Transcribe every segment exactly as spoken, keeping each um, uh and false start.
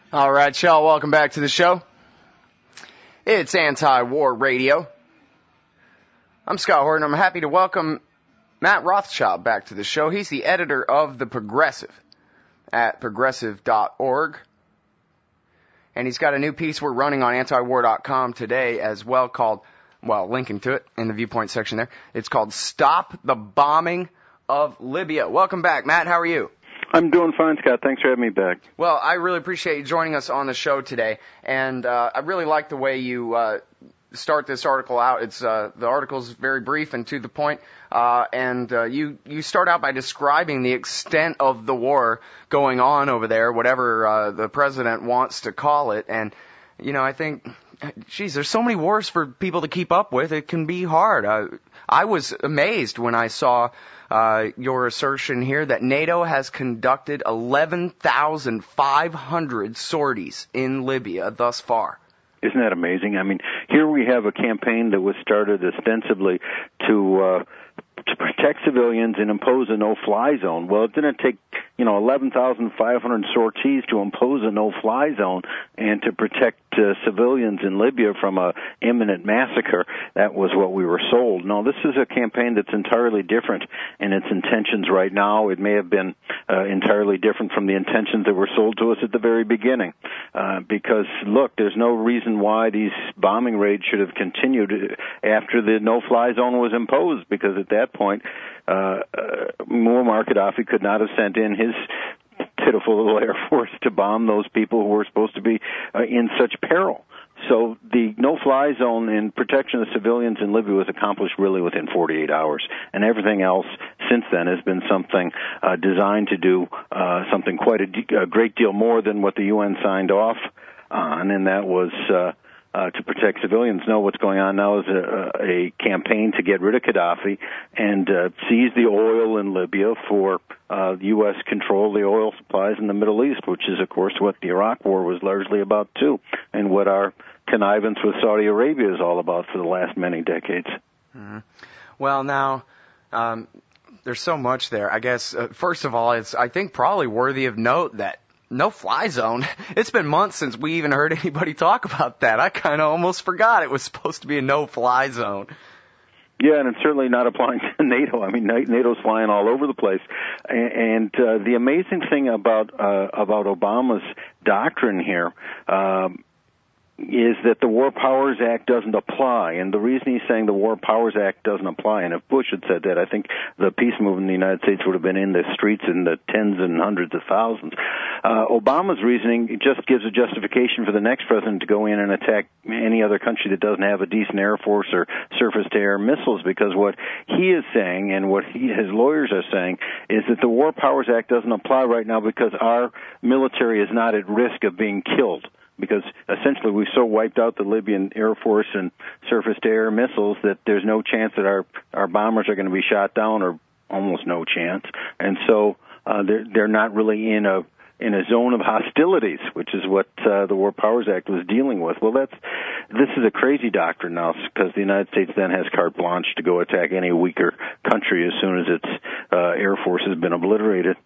All right, y'all, welcome back to the show. It's Anti-War Radio. I'm Scott Horton. I'm happy to welcome Matt Rothschild back to the show. He's the editor of The Progressive at progressive dot org. And he's got a new piece we're running on anti war dot com today as well called, well, linking to it in the viewpoint section there. It's called Stop the Bombing of Libya. Welcome back, Matt. How are you? I'm doing fine, Scott. Thanks for having me back. Well, I really appreciate you joining us on the show today, and uh, I really like the way you uh, start this article out. It's uh, the article's very brief and to the point, uh, and uh, you you start out by describing the extent of the war going on over there, whatever uh, the president wants to call it. And you know, I think, geez, there's so many wars for people to keep up with. It can be hard. Uh, I was amazed when I saw Uh, your assertion here that NATO has conducted eleven thousand five hundred sorties in Libya thus far. Isn't that amazing? I mean, here we have a campaign that was started ostensibly to uh, to protect civilians and impose a no-fly zone. Well, it didn't take, you know, eleven thousand five hundred sorties to impose a no-fly zone and to protect uh, civilians in Libya from a imminent massacre. That was what we were sold. No, this is a campaign that's entirely different in its intentions right now. It may have been uh, entirely different from the intentions that were sold to us at the very beginning. Uh, because, look, there's no reason why these bombing raids should have continued after the no-fly zone was imposed, because at that point, uh, uh, Muammar Gaddafi could not have sent in his pitiful little air force to bomb those people who were supposed to be uh, in such peril. So the no-fly zone and protection of civilians in Libya was accomplished really within forty-eight hours, and everything else since then has been something uh, designed to do uh, something quite a, a great deal more than what the U N signed off on, and that was uh, uh, to protect civilians. No, what's going on now is a, a campaign to get rid of Gaddafi and uh, seize the oil in Libya for uh, U S control of the oil supplies in the Middle East, which is, of course, what the Iraq War was largely about, too, and what our connivance with Saudi Arabia is all about for the last many decades. Mm-hmm. Well, now, um, there's so much there. I guess, uh, first of all, it's, I think, probably worthy of note that no-fly zone, it's been months since we even heard anybody talk about that. I kind of almost forgot it was supposed to be a no-fly zone. Yeah, and it's certainly not applying to NATO. I mean, NATO's flying all over the place. And uh, the amazing thing about uh, about Obama's doctrine here um, is that the War Powers Act doesn't apply. And the reason he's saying the War Powers Act doesn't apply, and if Bush had said that, I think the peace movement in the United States would have been in the streets in the tens and hundreds of thousands. Uh, Obama's reasoning just gives a justification for the next president to go in and attack any other country that doesn't have a decent air force or surface-to-air missiles, because what he is saying and what he, his lawyers are saying is that the War Powers Act doesn't apply right now because our military is not at risk of being killed. Because essentially we've so wiped out the Libyan Air Force and surface-to-air missiles that there's no chance that our, our bombers are going to be shot down, or almost no chance. And so uh, they're, they're not really in a in a zone of hostilities, which is what uh, the War Powers Act was dealing with. Well, that's this is a crazy doctrine now, because the United States then has carte blanche to go attack any weaker country as soon as its uh, air force has been obliterated.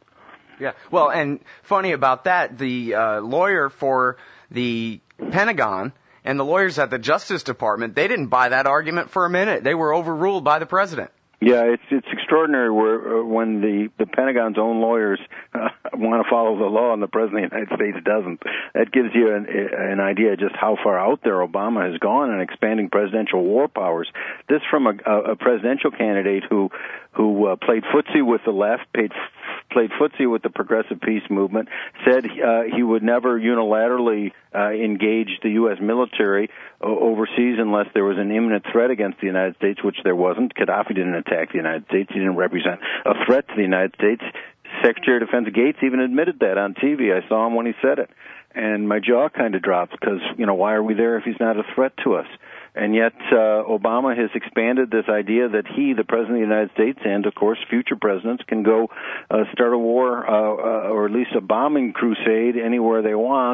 Yeah, well, and funny about that, the uh, lawyer for the Pentagon and the lawyers at the Justice Department, they didn't buy that argument for a minute. They were overruled by the president. Yeah, it's it's extraordinary where uh, when the, the Pentagon's own lawyers uh, want to follow the law and the President of the United States doesn't. That gives you an, an idea just how far out there Obama has gone in expanding presidential war powers. This from a, a presidential candidate who who uh, played footsie with the left, played played footsie with the progressive peace movement, said uh, he would never unilaterally uh, engage the U S military uh, overseas unless there was an imminent threat against the United States, which there wasn't. Gaddafi didn't attack the United States. He didn't represent a threat to the United States. Secretary of Defense Gates even admitted that on T V. I saw him when he said it. And my jaw kind of dropped because, you know, why are we there if he's not a threat to us? And yet uh, Obama has expanded this idea that he, the President of the United States, and, of course, future presidents can go uh, start a war uh, uh, or at least a bombing crusade anywhere they want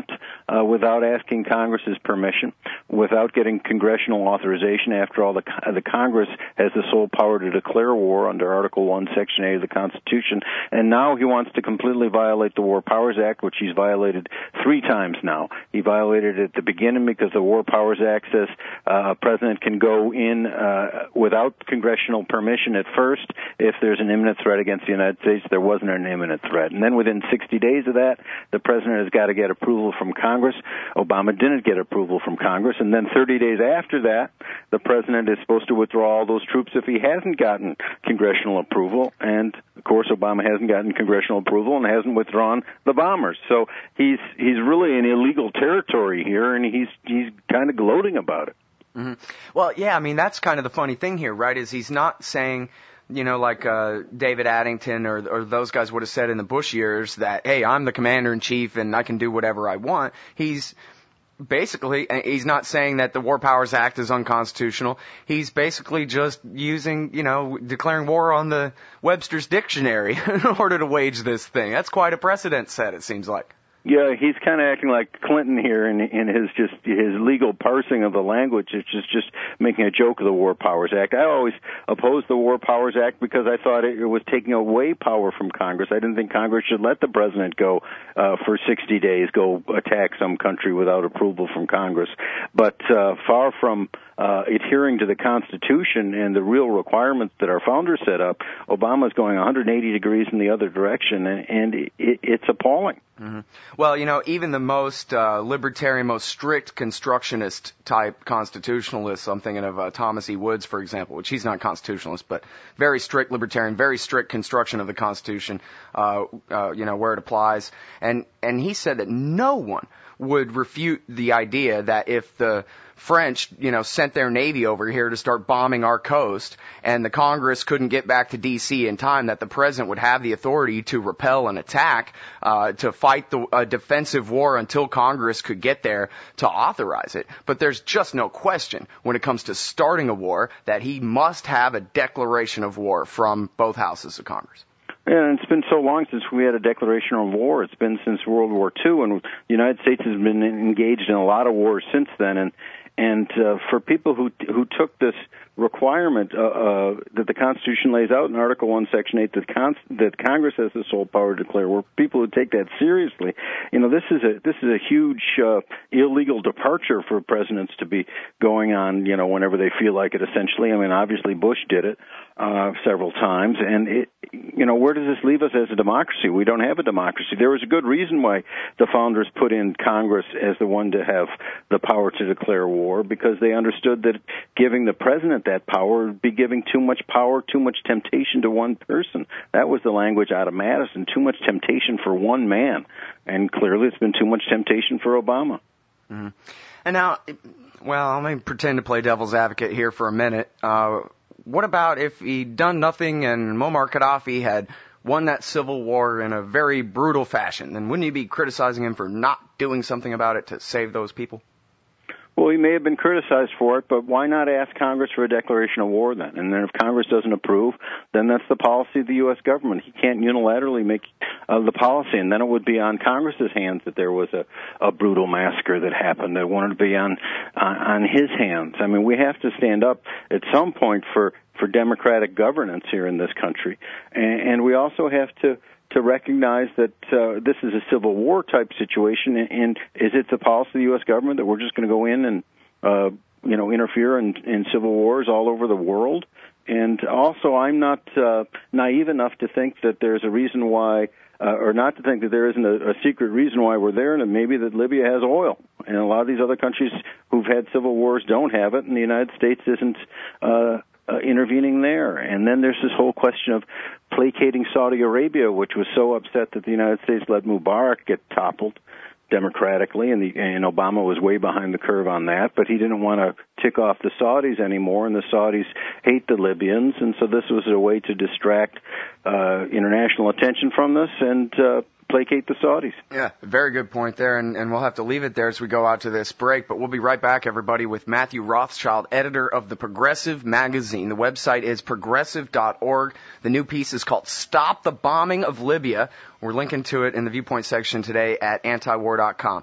uh, without asking Congress's permission, without getting congressional authorization. After all, the, the Congress has the sole power to declare war under Article one, Section eight of the Constitution, and now he wants to completely violate the War Powers Act, which he's violated three times now. He violated it at the beginning because the War Powers Act says uh, a president can go in uh, without congressional permission at first if there's an imminent threat against the United States. There wasn't an imminent threat. And then within sixty days of that, the president has got to get approval from Congress. Obama didn't get approval from Congress. And then thirty days after that, the president is supposed to withdraw all those troops if he hasn't gotten congressional approval. And, of course, Obama hasn't gotten congressional approval and hasn't withdrawn the bombers. So he's he's really in illegal territory here, and he's he's kind of gloating about it. Mm-hmm. Well, yeah, I mean, that's kind of the funny thing here, right, is he's not saying, you know, like uh, David Addington or, or those guys would have said in the Bush years that, hey, I'm the commander-in-chief and I can do whatever I want. He's basically, he's not saying that the War Powers Act is unconstitutional. He's basically just using, you know, declaring war on the Webster's Dictionary in order to wage this thing. That's quite a precedent set, it seems like. Yeah, he's kind of acting like Clinton here in, in his just his legal parsing of the language. It's just just making a joke of the War Powers Act. I always opposed the War Powers Act because I thought it, it was taking away power from Congress. I didn't think Congress should let the president go uh, for sixty days, go attack some country without approval from Congress. But uh, far from uh, adhering to the Constitution and the real requirements that our founders set up, Obama's going one hundred eighty degrees in the other direction, and, and it, it's appalling. Mm-hmm. Well, you know, even the most uh, libertarian, most strict constructionist type constitutionalists, I'm thinking of uh, Thomas E. Woods, for example, which he's not constitutionalist, but very strict libertarian, very strict construction of the Constitution, uh, uh, you know, where it applies. And, and he said that no one would refute the idea that if the French, you know, sent their navy over here to start bombing our coast and the Congress couldn't get back to D C in time, that the president would have the authority to repel an attack, uh, to fight the uh, defensive war until Congress could get there to authorize it. But there's just no question when it comes to starting a war that he must have a declaration of war from both houses of Congress. Yeah, and it's been so long since we had a declaration of war. It's been since World War Two, and the United States has been engaged in a lot of wars since then. And and uh, for people who who took this requirement uh, uh, that the Constitution lays out in Article one, Section eight, that, con- that Congress has the sole power to declare war, people who take that seriously, you know, this is a this is a huge uh, illegal departure for presidents to be going on, you know, whenever they feel like it. Essentially, I mean, obviously Bush did it uh, several times, and it, you know, where does this leave us as a democracy? We don't have a democracy. There was a good reason why the founders put in Congress as the one to have the power to declare war, because they understood that giving the president that power would be giving too much power, too much temptation to one person. That was the language out of Madison, too much temptation for one man. And clearly it's been too much temptation for Obama. Mm-hmm. And now, well, let me pretend to play devil's advocate here for a minute. Uh, what about if he'd done nothing and Muammar Gaddafi had won that civil war in a very brutal fashion? Then wouldn't you be criticizing him for not doing something about it to save those people? Well, he may have been criticized for it, but why not ask Congress for a declaration of war then? And then if Congress doesn't approve, then that's the policy of the U S government. He can't unilaterally make uh, the policy, and then it would be on Congress's hands that there was a, a brutal massacre that happened. That wanted to be on, on on his hands. I mean, we have to stand up at some point for, for democratic governance here in this country, and, and we also have to to recognize that uh, this is a civil war type situation, and, and is it the policy of the U S government that we're just going to go in and, uh, you know, interfere in, in civil wars all over the world? And also, I'm not uh, naive enough to think that there's a reason why, uh, or not to think that there isn't a, a secret reason why we're there, and maybe that Libya has oil. And a lot of these other countries who've had civil wars don't have it, and the United States isn't uh, uh, intervening there. And then there's this whole question of placating Saudi Arabia, which was so upset that the United States let Mubarak get toppled democratically, and, the, and Obama was way behind the curve on that, but he didn't want to tick off the Saudis anymore, and the Saudis hate the Libyans, and so this was a way to distract uh, international attention from this and uh, placate the Saudis. Yeah, very good point there, and, and we'll have to leave it there as we go out to this break, but we'll be right back, everybody, with Matthew Rothschild, editor of the Progressive Magazine. The website is progressive dot org. The new piece is called Stop the Bombing of Libya. We're linking to it in the Viewpoint section today at anti war dot com.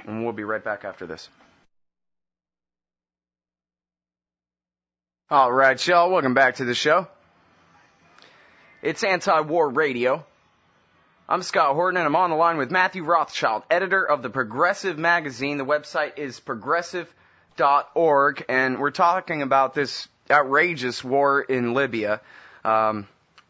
and we'll be right back after this. All right, y'all, welcome back to the show. It's Anti-War Radio. I'm Scott Horton, and I'm on the line with Matthew Rothschild, editor of the Progressive magazine. The website is progressive dot org, and we're talking about this outrageous war in Libya. Um,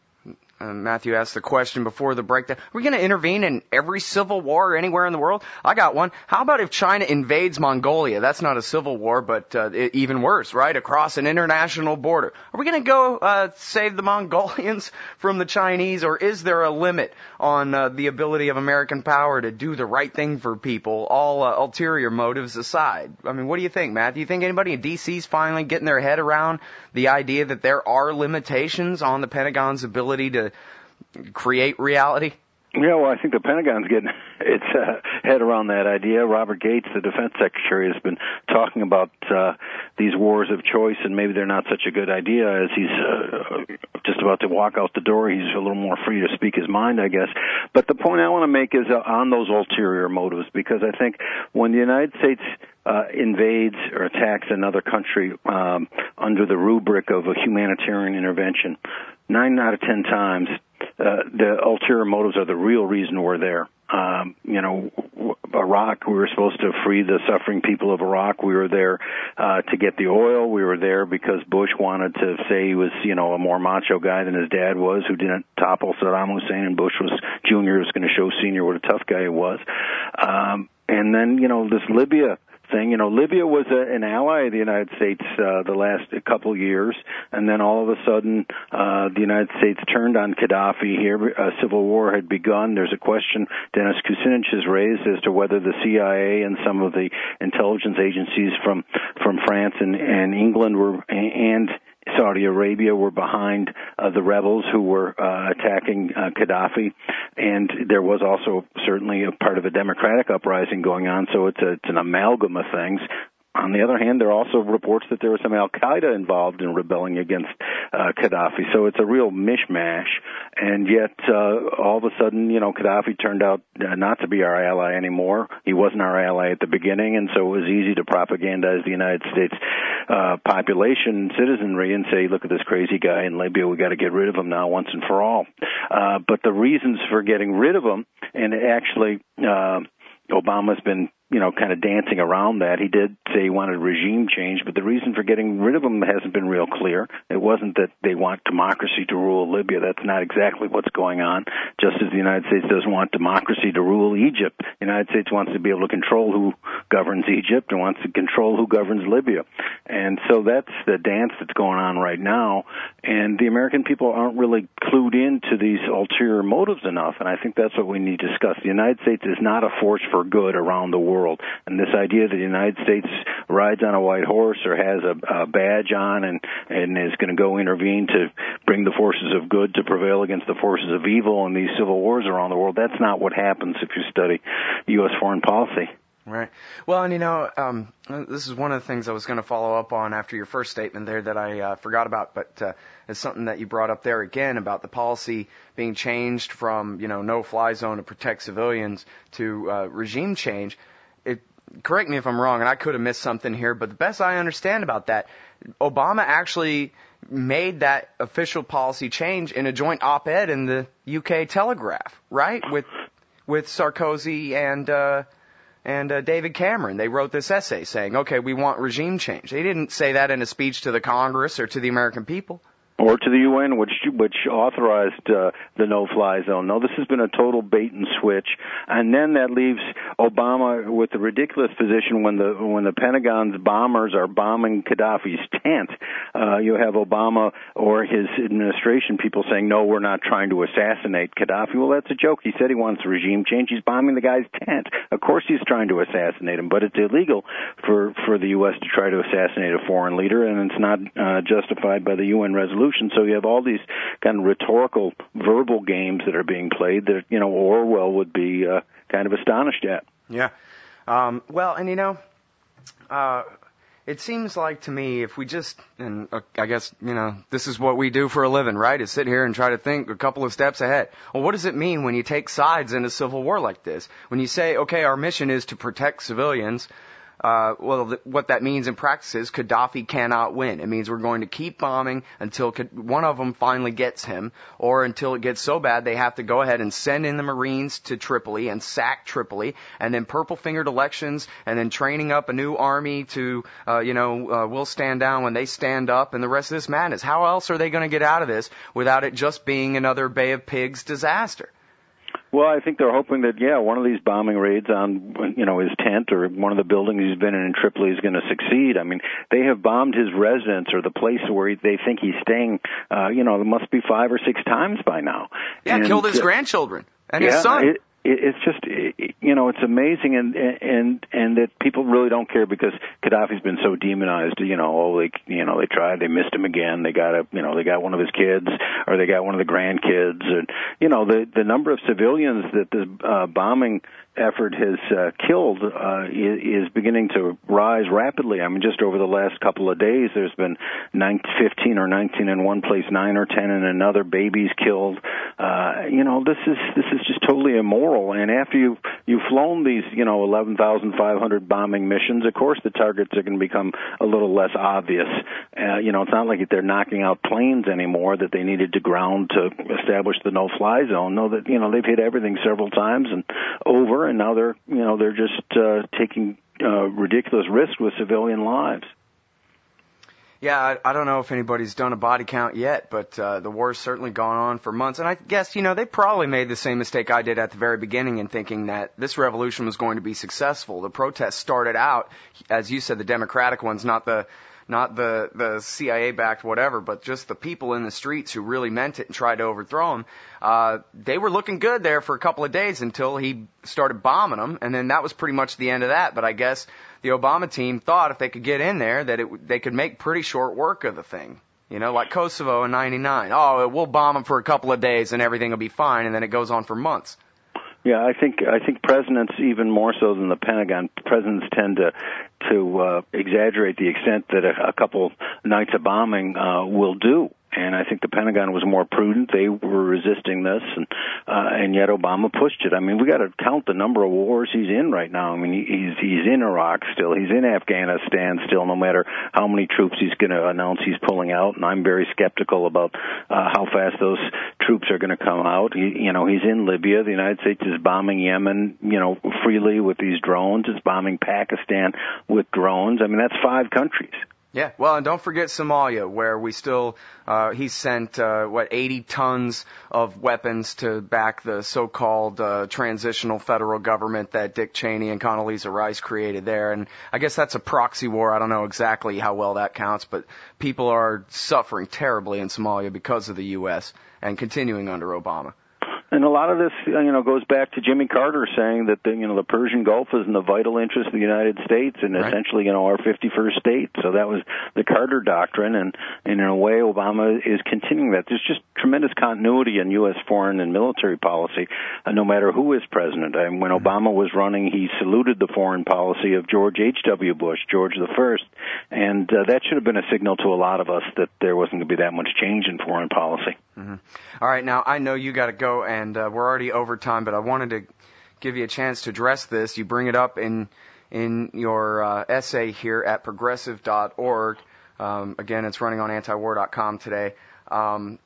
uh, Matthew asked the question before the breakdown, are we going to intervene in every civil war anywhere in the world? I got one. How about if China invades Mongolia? That's not a civil war, but uh, it, even worse, right? Across an international border. Are we going to go uh, save the Mongolians from the Chinese, or is there a limit on uh, the ability of American power to do the right thing for people, all uh, ulterior motives aside? I mean, what do you think, Matt? Do you think anybody in D C is finally getting their head around the idea that there are limitations on the Pentagon's ability to create reality? Yeah, well, I think the Pentagon's getting its uh, head around that idea. Robert Gates, the defense secretary, has been talking about uh, these wars of choice, and maybe they're not such a good idea. As he's uh, just about to walk out the door, he's a little more free to speak his mind, I guess. But the point I want to make is uh, on those ulterior motives, because I think when the United States uh, invades or attacks another country um, under the rubric of a humanitarian intervention, nine out of ten times, Uh, the ulterior motives are the real reason we're there. Um, you know, Iraq, we were supposed to free the suffering people of Iraq. We were there uh, to get the oil. We were there because Bush wanted to say he was, you know, a more macho guy than his dad was, who didn't topple Saddam Hussein, and Bush was Junior was going to show Senior what a tough guy he was. Um, and then, you know, this Libya thing. You know, Libya was a, an ally of the United States uh, the last couple of years, and then all of a sudden uh, the United States turned on Gaddafi here. A civil war had begun. There's a question Dennis Kucinich has raised as to whether the C I A and some of the intelligence agencies from, from France and, and England were and Saudi Arabia were behind uh, the rebels who were uh, attacking uh, Gaddafi, and there was also certainly a part of a democratic uprising going on, so it's, a, it's an amalgam of things. On the other hand, there are also reports that there was some Al-Qaeda involved in rebelling against uh, Gaddafi. So it's a real mishmash. And yet, uh, all of a sudden, you know, Gaddafi turned out uh, not to be our ally anymore. He wasn't our ally at the beginning, and so it was easy to propagandize the United States uh, population and citizenry and say, look at this crazy guy in Libya. We got to get rid of him now once and for all. Uh, but the reasons for getting rid of him, and actually uh, Obama's been you know, kind of dancing around that. He did say he wanted regime change, but the reason for getting rid of him hasn't been real clear. It wasn't that they want democracy to rule Libya. That's not exactly what's going on, just as the United States doesn't want democracy to rule Egypt. The United States wants to be able to control who governs Egypt and wants to control who governs Libya. And so that's the dance that's going on right now, and the American people aren't really clued into these ulterior motives enough, and I think that's what we need to discuss. The United States is not a force for good around the world. World. And this idea that the United States rides on a white horse or has a, a badge on and, and is going to go intervene to bring the forces of good to prevail against the forces of evil in these civil wars around the world, that's not what happens if you study U S foreign policy. Right. Well, and you know, um, this is one of the things I was going to follow up on after your first statement there that I uh, forgot about, but uh, it's something that you brought up there again about the policy being changed from, you know, no-fly zone to protect civilians to uh, regime change. It, correct me if I'm wrong, and I could have missed something here, but the best I understand about that, Obama actually made that official policy change in a joint op-ed in the U K Telegraph, right? With with Sarkozy and uh, and uh, David Cameron. They wrote this essay saying, okay, we want regime change. They didn't say that in a speech to the Congress or to the American people. Or to the U N, which which authorized uh, the no-fly zone. No, this has been a total bait and switch, and then that leaves Obama with the ridiculous position when the when the Pentagon's bombers are bombing Gaddafi's tent. Uh, you have Obama or his administration people saying, "No, we're not trying to assassinate Gaddafi." Well, that's a joke. He said he wants regime change. He's bombing the guy's tent. Of course, he's trying to assassinate him, but it's illegal for for the U S to try to assassinate a foreign leader, and it's not uh, justified by the U N resolution. So you have all these kind of rhetorical, verbal games that are being played that, you know, Orwell would be uh, kind of astonished at. Yeah. Um, well, and, you know, uh, It seems like to me if we just, and uh, I guess, you know, this is what we do for a living, right, is sit here and try to think a couple of steps ahead. Well, what does it mean when you take sides in a civil war like this? When you say, okay, our mission is to protect civilians, Uh, well, th- what that means in practice is Gaddafi cannot win. It means we're going to keep bombing until co- one of them finally gets him, or until it gets so bad they have to go ahead and send in the Marines to Tripoli and sack Tripoli, and then purple-fingered elections, and then training up a new army to, uh, you know, uh, we'll stand down when they stand up, and the rest of this madness. How else are they going to get out of this without it just being another Bay of Pigs disaster? Well, I think they're hoping that, yeah, one of these bombing raids on, you know, his tent or one of the buildings he's been in in Tripoli is going to succeed. I mean, they have bombed his residence or the place where he, they think he's staying, uh, you know, it must be five or six times by now. Yeah, and, killed his uh, grandchildren and yeah, his son. It, It's just, you know, it's amazing, and and and that people really don't care because Gaddafi's been so demonized. You know, oh, they, you know, they tried, they missed him again. They got a, you know, they got one of his kids, or they got one of the grandkids, and you know, the the number of civilians that this uh, bombing effort has uh, killed uh, is beginning to rise rapidly. I mean, just over the last couple of days, there's been nine, fifteen or nineteen in one place, nine or ten in another, babies killed. Uh, you know, this is this is just totally immoral. And after you've, you've flown these, you know, eleven thousand five hundred bombing missions, of course the targets are going to become a little less obvious. Uh, you know, it's not like they're knocking out planes anymore that they needed to ground to establish the no-fly zone. No, that, you know, they've hit everything several times and over, and now they're, you know, they're just uh, taking uh, ridiculous risks with civilian lives. Yeah, I, I don't know if anybody's done a body count yet, but uh, the war's certainly gone on for months. And I guess, you know, they probably made the same mistake I did at the very beginning in thinking that this revolution was going to be successful. The protests started out, as you said, the Democratic ones, not the not the, the C I A-backed whatever, but just the people in the streets who really meant it and tried to overthrow him. Uh, they were looking good there for a couple of days until he started bombing them, and then that was pretty much the end of that. But I guess the Obama team thought if they could get in there that it, they could make pretty short work of the thing. You know, like Kosovo in ninety-nine. Oh, we'll bomb them for a couple of days and everything will be fine, and then it goes on for months. Yeah, I think I think presidents, even more so than the Pentagon, presidents tend to to uh, exaggerate the extent that a, a couple nights of bombing uh, will do. And I think the Pentagon was more prudent. They were resisting this, and uh, and yet Obama pushed it. I mean, we got to count the number of wars he's in right now. I mean, he's he's in Iraq still. He's in Afghanistan still. No matter how many troops he's going to announce he's pulling out, and I'm very skeptical about uh, how fast those troops are going to come out. He, you know, he's in Libya. The United States is bombing Yemen, you know, freely with these drones. It's bombing Pakistan with drones. I mean, that's five countries. Yeah, well, and don't forget Somalia, where we still, uh, he sent, uh, what, eighty tons of weapons to back the so-called uh, transitional federal government that Dick Cheney and Condoleezza Rice created there. And I guess that's a proxy war. I don't know exactly how well that counts, but people are suffering terribly in Somalia because of the U S and continuing under Obama. And a lot of this, you know, goes back to Jimmy Carter saying that the, you know, the Persian Gulf is in the vital interest of the United States and right. essentially, you know, our fifty-first state. So that was the Carter doctrine, and, and in a way, Obama is continuing that. There's just tremendous continuity in U S foreign and military policy, uh, no matter who is president. I mean, when Obama was running, he saluted the foreign policy of George H W. Bush, George the First, and uh, that should have been a signal to a lot of us that there wasn't going to be that much change in foreign policy. Mm-hmm. All right, now I know you got to go, and uh, we're already over time, but I wanted to give you a chance to address this. You bring it up in in your uh, essay here at progressive dot org. Um, again, it's running on antiwar dot com today. Um,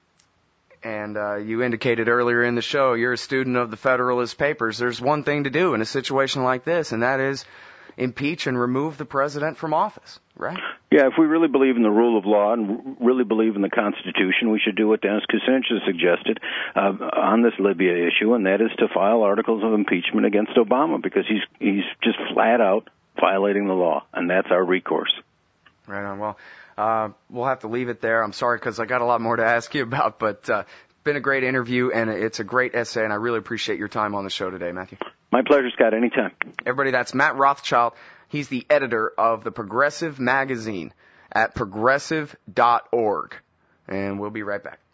and uh, you indicated earlier in the show you're a student of the Federalist Papers. There's one thing to do in a situation like this, and that is impeach and remove the president from office, right? Yeah, if we really believe in the rule of law and really believe in the Constitution, we should do what Dennis Kucinich suggested uh, on this Libya issue, and that is to file articles of impeachment against Obama because he's he's just flat out violating the law, and that's our recourse. Right on. Well, uh, we'll have to leave it there. I'm sorry because I got a lot more to ask you about, but uh, been a great interview, and it's a great essay, and I really appreciate your time on the show today, Matthew. My pleasure, Scott. Anytime. Everybody, that's Matt Rothschild. He's the editor of the Progressive Magazine at progressive dot org. And we'll be right back.